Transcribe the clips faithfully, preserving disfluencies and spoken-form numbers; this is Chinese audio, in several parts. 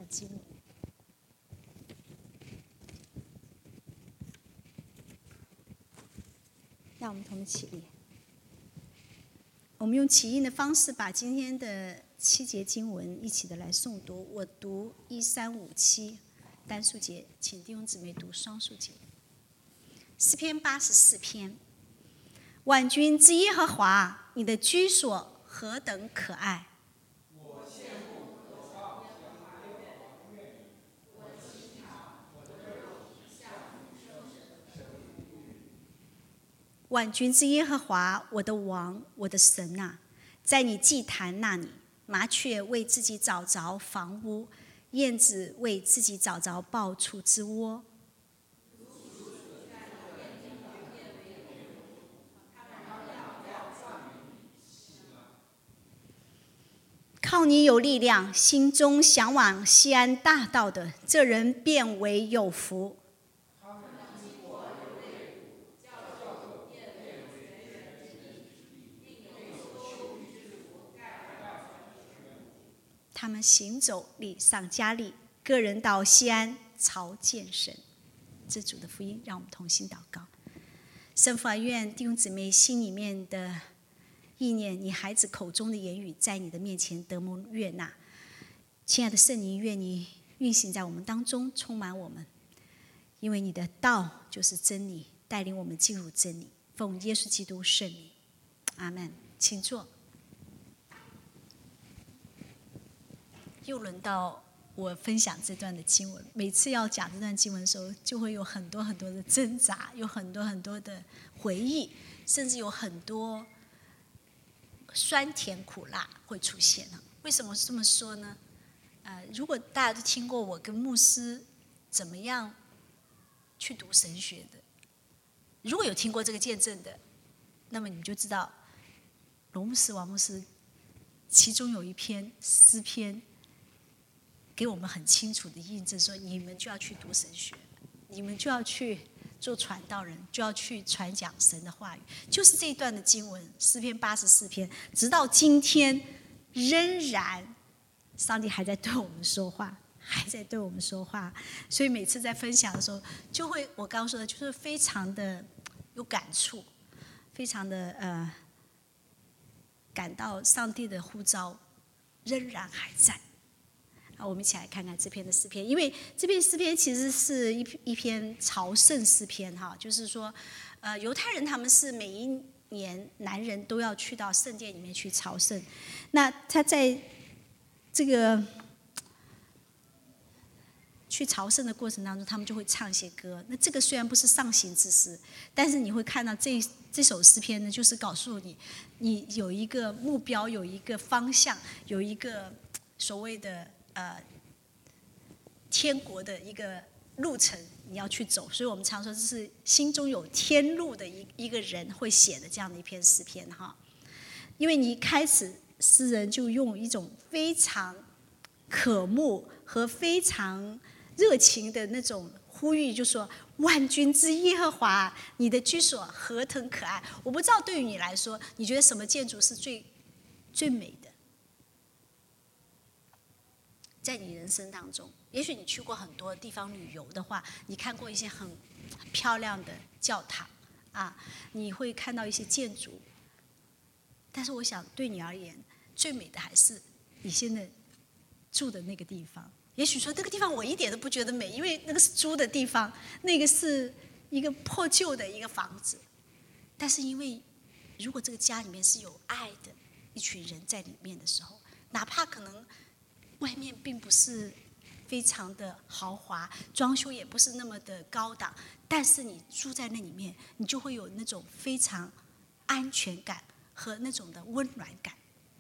经文。让我们同们起立。我们用起印的方式把今天的七节经文一起的来诵读。我读一三五七单数节，请弟兄姊妹读双数节。诗篇八十四篇，万军之耶和华，你的居所何等可爱！ 我羡慕渴望耶和华愿你，我祈祷我的肉体向你收神万军之耶和华，我的王，我的神啊，在你祭坛那里，麻雀为自己找着房屋，燕子为自己找着抱雏之窝。靠你有力量，心中向往西安大道的，这人变为有福。他们行走礼上加力，个人到西安朝见神。这主的福音，让我们同心祷告。圣父啊，愿弟兄姊妹心里面的意念，你孩子口中的言语，在你的面前得蒙悦纳。亲爱的圣灵，愿你运行在我们当中，充满我们，因为你的道就是真理，带领我们进入真理。奉耶稣基督圣名，阿们。请坐。又轮到我分享这段的经文。每次要讲这段经文的时候，就会有很多很多的挣扎，有很多很多的回忆，甚至有很多酸甜苦辣会出现了。为什么这么说呢？呃，如果大家都听过我跟牧师怎么样去读神学的，如果有听过这个见证的，那么你们就知道罗牧师、王牧师其中有一篇诗篇给我们很清楚的印证，说你们就要去读神学，你们就要去做传道人，就要去传讲神的话语。就是这一段的经文，诗篇八十四篇，直到今天仍然上帝还在对我们说话，还在对我们说话。所以每次在分享的时候，就会我刚刚说的，就是非常的有感触，非常的呃感到上帝的呼召仍然还在。好，我们一起来看看这篇的诗篇，因为这篇诗篇其实是一一篇朝圣诗篇哈，就是说，呃，犹太人他们是每一年男人都要去到圣殿里面去朝圣，那他在这个去朝圣的过程当中，他们就会唱一些歌。那这个虽然不是上行之诗，但是你会看到这这首诗篇呢，就是告诉你，你有一个目标，有一个方向，有一个所谓的呃天国的一个路程你要去走。所以我们常说这是心中有天路的一一个人会写的这样的一篇诗篇哈。因为你一开始诗人就用一种非常渴慕和非常热情的那种呼吁，就说万军之耶和华，你的居所何等可爱。我不知道对于你来说，你觉得什么建筑是最最美的？在你人生当中，也许你去过很多地方旅游的话，你看过一些很漂亮的教堂啊，你会看到一些建筑，但是我想对你而言，最美的还是你现在住的那个地方。也许说那个地方我一点都不觉得美，因为那个是租的地方，那个是一个破旧的一个房子。但是因为如果这个家里面是有爱的一群人在里面的时候，哪怕可能外面并不是非常的豪华，装修也不是那么的高档，但是你住在那里面，你就会有那种非常安全感和那种的温暖感。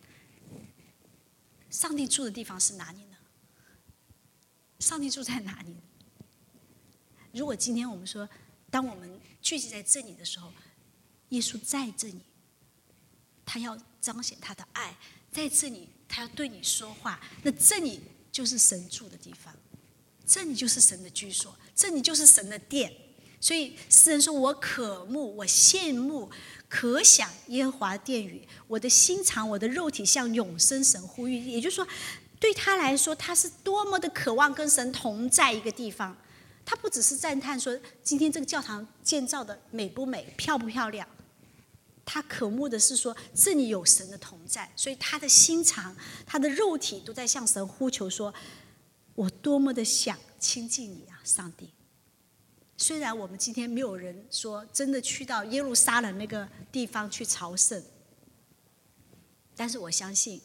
上帝住的地方是哪里呢？上帝住在哪里呢？如果今天我们说，当我们聚集在这里的时候，耶稣在这里，他要彰显他的爱，在这里他要对你说话，那这里就是神住的地方，这里就是神的居所，这里就是神的殿。所以诗人说，我渴慕，我羡慕，可想耶和华殿宇，我的心肠，我的肉体向永生神呼吁。也就是说， 对他来说，他是多么的渴望跟神同在一个地方。他不只是赞叹说今天这个教堂建造的美不美、漂不漂亮，他渴慕的是说这里有神的同在，所以他的心肠、他的肉体都在向神呼求说：我多么的想亲近你啊，上帝！虽然我们今天没有人说真的去到耶路撒冷那个地方去朝圣，但是我相信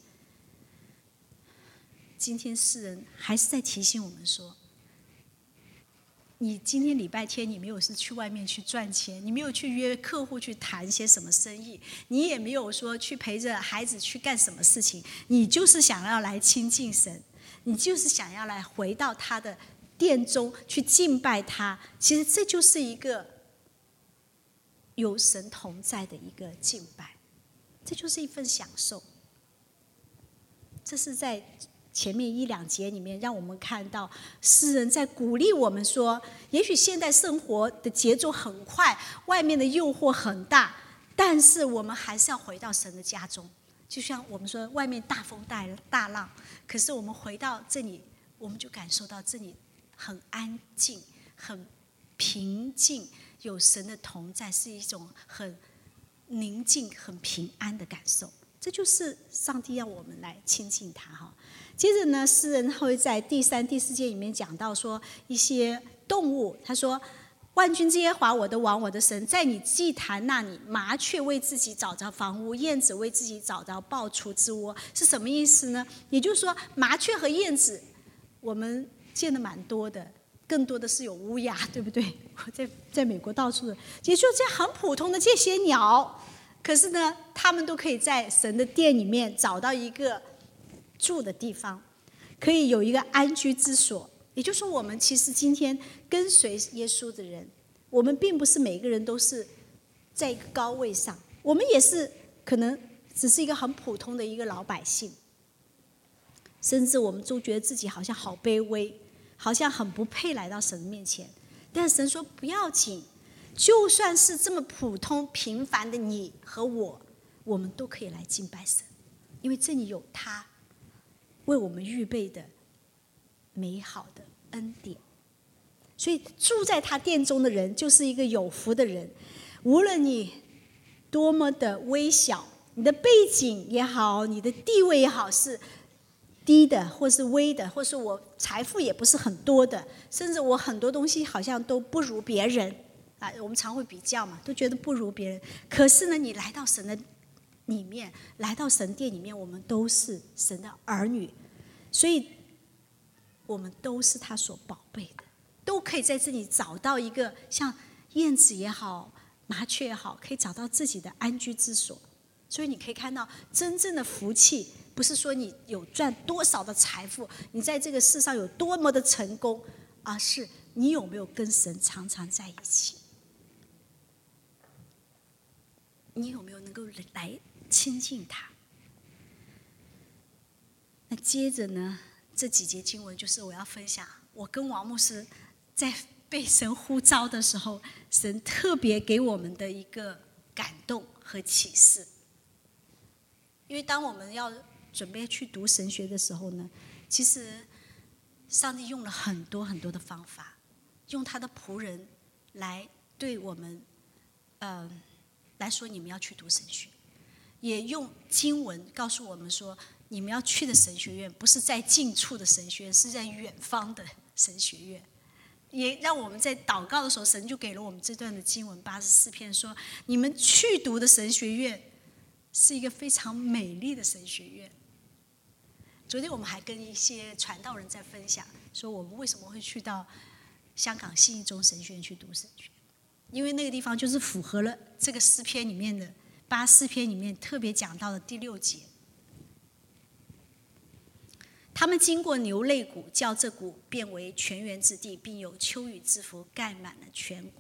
今天诗人还是在提醒我们说，你今天礼拜天你没有是去外面去赚钱，你没有去约客户去谈些什么生意，你也没有说去陪着孩子去干什么事情，你就是想要来亲近神，你就是想要来回到他的殿中去敬拜他。其实这就是一个有神同在的一个敬拜，这就是一份享受。这是在前面一两节里面让我们看到诗人在鼓励我们说，也许现代生活的节奏很快，外面的诱惑很大，但是我们还是要回到神的家中。就像我们说外面大风大大浪，可是我们回到这里，我们就感受到这里很安静，很平静，有神的同在，是一种很宁静很平安的感受。这就是上帝让我们来亲近他哈。接着呢，诗人会在第三、第四节里面讲到说一些动物，他说：万军之耶和华我的王我的神，在你祭坛那里，麻雀为自己找着房屋，燕子为自己找着抱雏之窝。是什么意思呢？也就是说，麻雀和燕子我们见的蛮多的，更多的是有乌鸦，对不对？我在在美国到处的，也就这样很普通的这些鸟，可是呢，他们都可以在神的殿里面找到一个住的地方，可以有一个安居之所。也就是说，我们其实今天跟随耶稣的人，我们并不是每个人都是在一个高位上，我们也是可能只是一个很普通的一个老百姓，甚至我们都觉得自己好像好卑微，好像很不配来到神面前。但是神说不要紧，就算是这么普通平凡的你和我，我们都可以来敬拜神，因为这里有他为我们预备的美好的恩典。所以住在他殿中的人就是一个有福的人。无论你多么的微小，你的背景也好，你的地位也好，是低的或是微的，或是我财富也不是很多的，甚至我很多东西好像都不如别人啊，我们常会比较嘛，都觉得不如别人。可是呢，你来到神的里面，来到神殿里面，我们都是神的儿女，所以我们都是他所宝贝的，都可以在这里找到一个像燕子也好，麻雀也好，可以找到自己的安居之所。所以你可以看到，真正的福气不是说你有赚多少的财富，你在这个世上有多么的成功，而是你有没有跟神常常在一起，你有没有能够来亲近他。那接着呢，这几节经文就是我要分享，我跟王牧师在被神呼召的时候，神特别给我们的一个感动和启示。因为当我们要准备去读神学的时候呢，其实上帝用了很多很多的方法，用他的仆人来对我们呃来说，你们要去读神学，也用经文告诉我们说，你们要去的神学院不是在近处的神学院，是在远方的神学院。也让我们在祷告的时候，神就给了我们这段的经文八十四篇，说你们去读的神学院是一个非常美丽的神学院。昨天我们还跟一些传道人在分享，说我们为什么会去到香港信义中神学院去读神学，因为那个地方就是符合了这个诗篇里面的八十四篇里面特别讲到的第六节。他们经过牛肋谷，叫这谷变为泉源之地，并有秋雨之福盖满了全谷。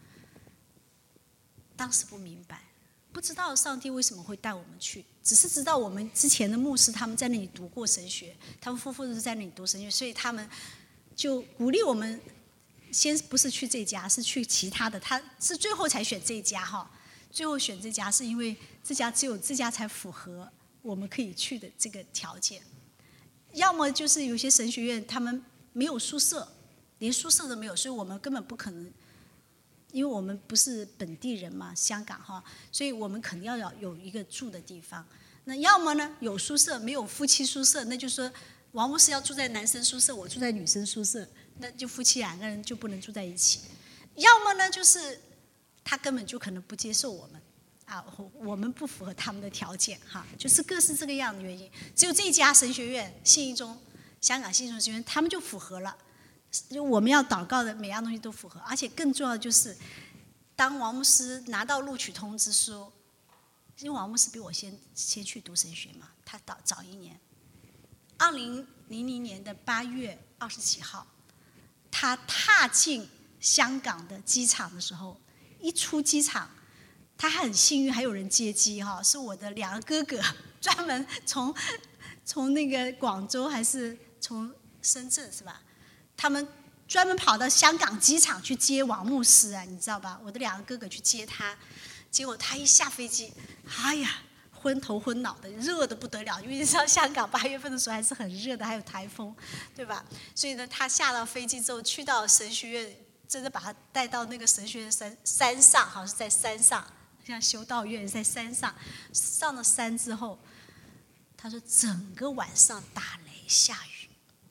当时不明白，不知道上帝为什么会带我们去，只是知道我们之前的牧师他们在那里读过神学，他们夫妇都是在那里读神学，所以他们就鼓励我们先不是去这家，是去其他的。他是最后才选这家哈，最后选这家是因为这家只有这家才符合我们可以去的这个条件。 要么就是有些神学院他们没有宿舍，连宿舍都没有，所以我们根本不可能，因为我们不是本地人嘛，香港哈，所以我们肯定要有一个住的地方。那要么呢有宿舍，没有夫妻宿舍，那就是说王牧师要住在男生宿舍，我住在女生宿舍，那就夫妻两个人就不能住在一起。要么呢就是他根本就可能不接受我们啊，我们不符合他们的条件哈，就是各是这个样的原因。只有这一家神学院信义中，香港信义中神学院，他们就符合了，就我们要祷告的每样东西都符合。而且更重要的就是，当王牧师拿到录取通知书，因为王牧师比我先先去读神学嘛，他早早一年，二零零零年的八月二十几号，他踏进香港的机场的时候，一出机场，他很幸运还有人接机哈，是我的两个哥哥专门从从那个广州还是从深圳是吧？他们专门跑到香港机场去接王牧师啊，你知道吧？我的两个哥哥去接他，结果他一下飞机，哎呀，昏头昏脑的，热得不得了，因为你知道香港八月份的时候还是很热的，还有台风，对吧？所以呢，他下到飞机之后，去到神学院，真的把他带到那个神学院山山上，好像是在山上，像修道院在山上。上了山之后，他说整个晚上打雷下雨，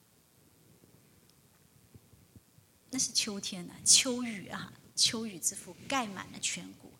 那是秋天啊，秋雨啊，秋雨之福盖满了全谷。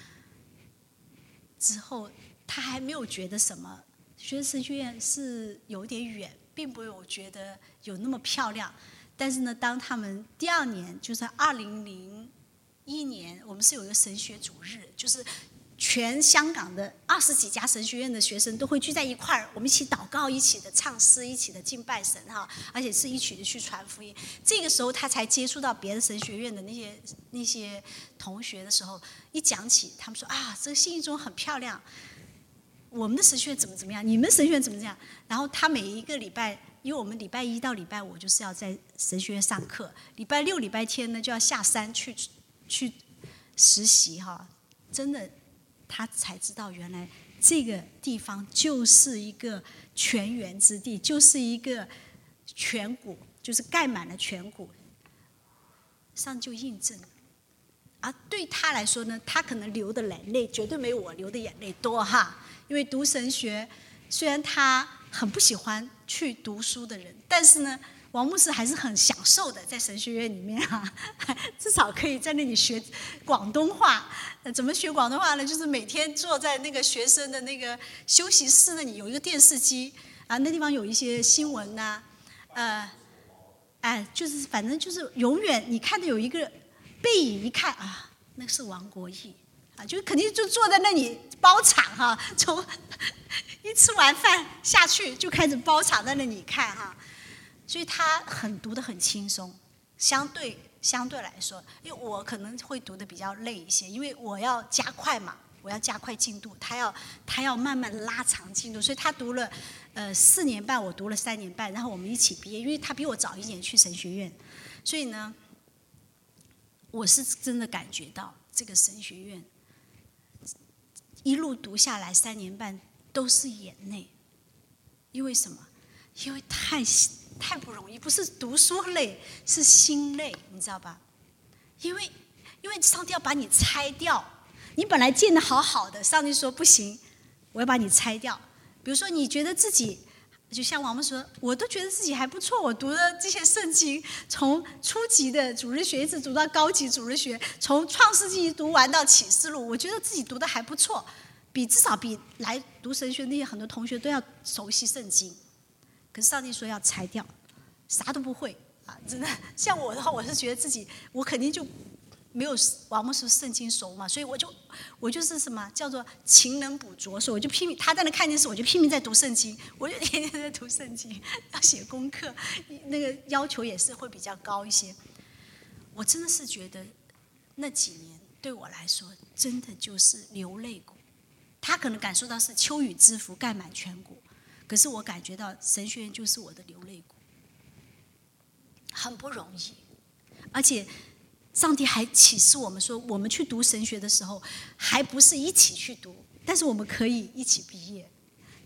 之后他还没有觉得什么，觉得神学院是有点远，并不有觉得有那么漂亮。但是呢，当他们第二年，就是二零零一年，我们是有一个神学主日，就是全香港的二十几家神学院的学生都会聚在一块儿，我们一起祷告，一起的唱诗，一起的敬拜神哈，而且是一起的去传福音。这个时候他才接触到别的神学院的那些那些同学的时候，一讲起，他们说啊，这个信义中很漂亮，我们的神学院怎么怎么样，你们神学院怎么怎么样。然后他每一个礼拜，因为我们礼拜一到礼拜五就是要在神学院上课，礼拜六、礼拜天呢就要下山去去实习哈，真的。他才知道原来这个地方就是一个泉源之地，就是一个泉谷，就是盖满了泉谷。上就印证，而对他来说呢，他可能流的眼泪绝对没有我流的眼泪多哈。因为读神学，虽然他很不喜欢去读书的人，但是呢，王牧师还是很享受的，在神学院里面啊，至少可以在那里学广东话。怎么学广东话呢？就是每天坐在那个学生的那个休息室那里，有一个电视机啊，那地方有一些新闻呐、啊，呃，哎，就是反正就是永远你看到有一个背影，一看啊，那是王国义啊，就肯定就坐在那里包场哈、啊，从一吃完饭下去就开始包场在那里看哈、啊。所以他很读得很轻松，相对相对来说，因为我可能会读得比较累一些，因为我要加快嘛，我要加快进度，他要他要慢慢拉长进度，所以他读了呃四年半，我读了三年半，然后我们一起毕业，因为他比我早一年去神学院，所以呢，我是真的感觉到这个神学院一路读下来三年半都是眼泪，因为什么？因为太太不容易，不是读书累，是心累，你知道吧？因为因为上帝要把你拆掉，你本来建得好好的，上帝说不行，我要把你拆掉。比如说你觉得自己，就像王牧说，我都觉得自己还不错，我读的这些圣经，从初级的主日学一直读到高级主日学，从创世纪读完到启示录，我觉得自己读的还不错，比至少比来读神学那些很多同学都要熟悉圣经。可是上帝说要拆掉，啥都不会啊！真的，像我的话，我是觉得自己，我肯定就没有王牧师圣经熟嘛，所以我就我就是什么叫做勤能补拙，所以我就拼命，他在那看电视，我就拼命在读圣经，我就天天在读圣经，要写功课，那个要求也是会比较高一些。我真的是觉得那几年对我来说，真的就是流泪谷。他可能感受到是秋雨之福盖满全谷。可是我感觉到神学院就是我的流泪谷，很不容易，而且上帝还启示我们说，我们去读神学的时候，还不是一起去读，但是我们可以一起毕业。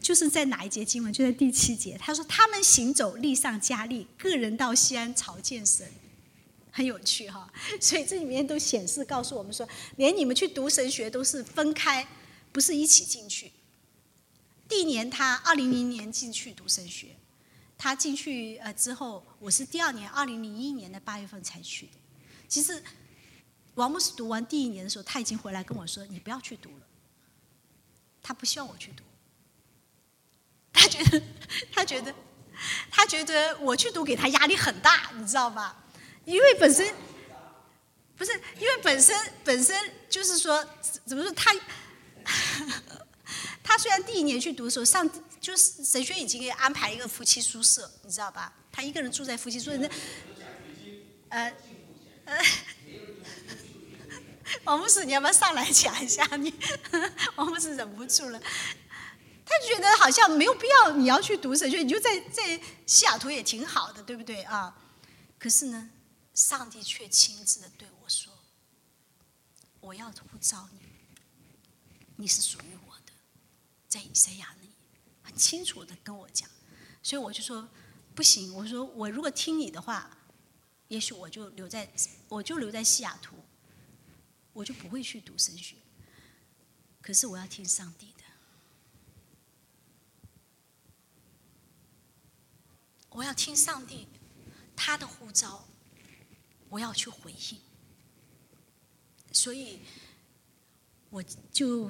就是在哪一节经文？就在第七节，他说他们行走力上加力，个人到西安朝见神，很有趣哈。所以这里面都显示告诉我们说，连你们去读神学都是分开，不是一起进去。第一年他二零零年进去读神学，他进去呃之后，我是第二年二零零一年的八月份才去的。其实王牧师读完第一年的时候，他已经回来跟我说：“你不要去读了。”他不希望我去读，他觉得，他觉得，他觉得我去读给他压力很大，你知道吧？因为本身不是，因为本身本身就是说，怎么说他。他虽然第一年去读的时候，上就是神学已经给安排一个夫妻宿舍，你知道吧？他一个人住在夫妻宿舍，呃呃，王牧师，你要不要上来讲一下？你王牧师忍不住了，他觉得好像没有必要你要去读神学，你就在在西雅图也挺好的，对不对啊？可是呢，上帝却亲自的对我说：“我要呼召你，你是属于我的。”在以赛亚那里很清楚的跟我讲，所以我就说不行，我说我如果听你的话，也许我就留在我就留在西雅图，我就不会去读神学。可是我要听上帝的，我要听上帝他的呼召，我要去回应。所以我就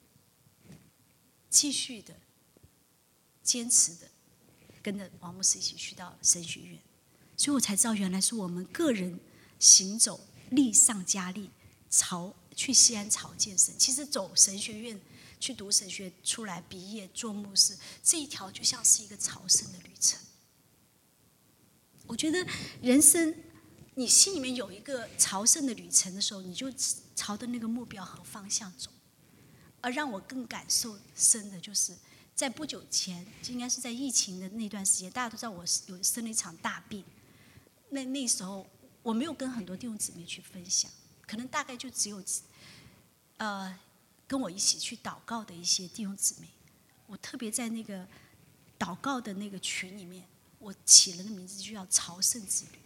继续的、坚持的，跟着王牧师一起去到神学院，所以我才知道，原来是我们个人行走力上加力，朝去西安朝见神。其实走神学院去读神学，出来毕业做牧师，这一条就像是一个朝圣的旅程。我觉得人生，你心里面有一个朝圣的旅程的时候，你就朝着那个目标和方向走。而让我更感受深的就是，在不久前，应该是在疫情的那段时间，大家都知道我有生了一场大病。那那时候我没有跟很多弟兄姊妹去分享，可能大概就只有，呃，跟我一起去祷告的一些弟兄姊妹。我特别在那个祷告的那个群里面，我起了个名字，就叫朝圣之旅。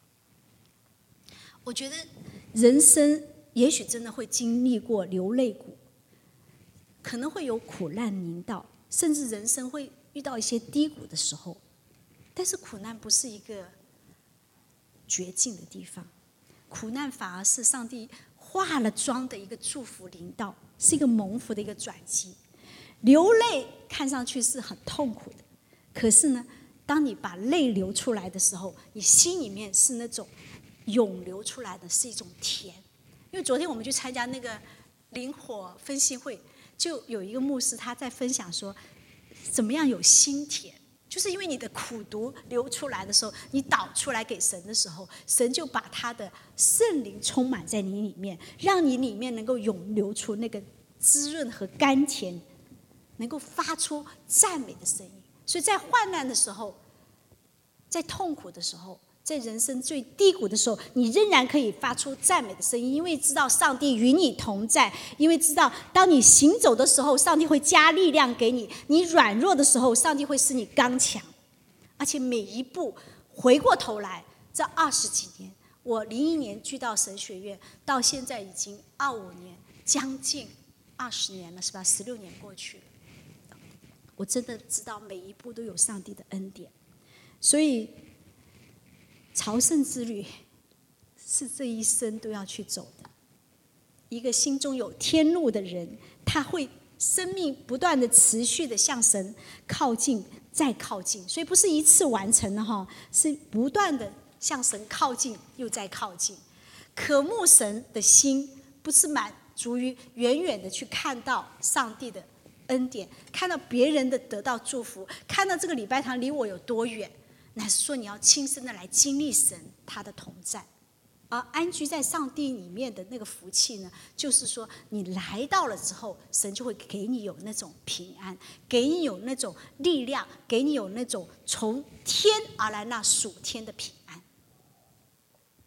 我觉得人生也许真的会经历过流泪谷。可能会有苦难临到，甚至人生会遇到一些低谷的时候，但是苦难不是一个绝境的地方，苦难反而是上帝化了妆的一个祝福临到，是一个蒙福的一个转机。流泪看上去是很痛苦的，可是呢，当你把泪流出来的时候，你心里面是那种涌流出来的是一种甜。因为昨天我们去参加那个灵火分析会，就有一个牧师他在分享说，怎么样有心甜，就是因为你的苦毒流出来的时候，你导出来给神的时候，神就把他的圣灵充满在你里面，让你里面能够涌流出那个滋润和甘甜，能够发出赞美的声音。所以在患难的时候，在痛苦的时候，在人生最低谷的时候，你仍然可以发出赞美的声音，因为知道上帝与你同在，因为知道当你行走的时候，上帝会加力量给你，你软弱的时候，上帝会使你刚强。而且每一步回过头来，这二十几年，我零一年去到神学院，到现在已经二五年，将近二十年了，是吧？十六年过去了，我真的知道每一步都有上帝的恩典。所以朝圣之旅是这一生都要去走的。一个心中有天路的人，他会生命不断的持续的向神靠近，再靠近。所以不是一次完成的哈，是不断的向神靠近，又再靠近。渴慕神的心，不是满足于远远的去看到上帝的恩典，看到别人的得到祝福，看到这个礼拜堂离我有多远，乃是说你要亲身的来经历神他的同在。而安居在上帝里面的那个福气呢，就是说你来到了之后，神就会给你有那种平安，给你有那种力量，给你有那种从天而来那属天的平安。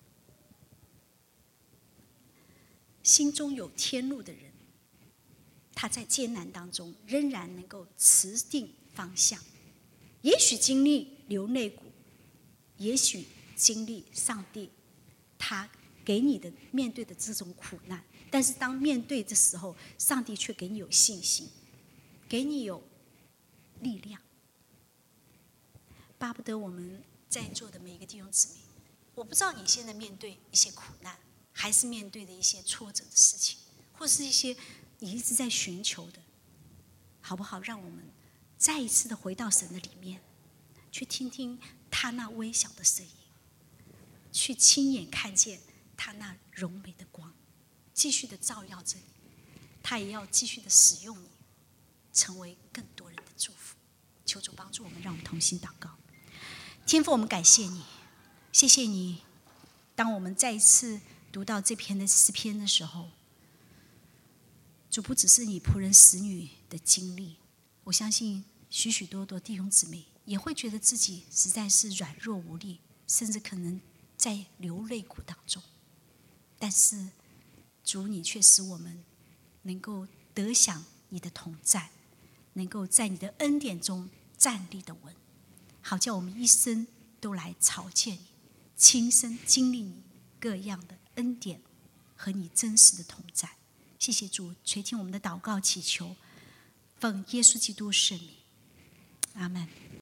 心中有天路的人， 他在艰难当中仍然能够持定方向。也许经历流泪谷，也许经历上帝他给你的面对的这种苦难，但是当面对的时候，上帝却给你有信心，给你有力量。巴不得我们在座的每一个弟兄姊妹，我不知道你现在面对一些苦难，还是面对的一些挫折的事情，或是一些你一直在寻求的，好不好？让我们再一次的回到神的里面，去听听他那微小的声音，去亲眼看见他那荣美的光，继续的照耀着你，他也要继续的使用你，成为更多人的祝福。求主帮助我们，让我们同心祷告。天父，我们感谢你，谢谢你。当我们再一次读到这篇的诗篇的时候，主不只是你仆人使女的经历，我相信许许多多弟兄姊妹也会觉得自己实在是软弱无力，甚至可能在流泪谷当中。但是主，你却使我们能够得享你的同在，能够在你的恩典中站立的稳，好叫我们一生都来朝见你，亲身经历你各样的恩典和你真实的同在。谢谢主，垂听我们的祷告祈求，奉耶稣基督圣名，阿们。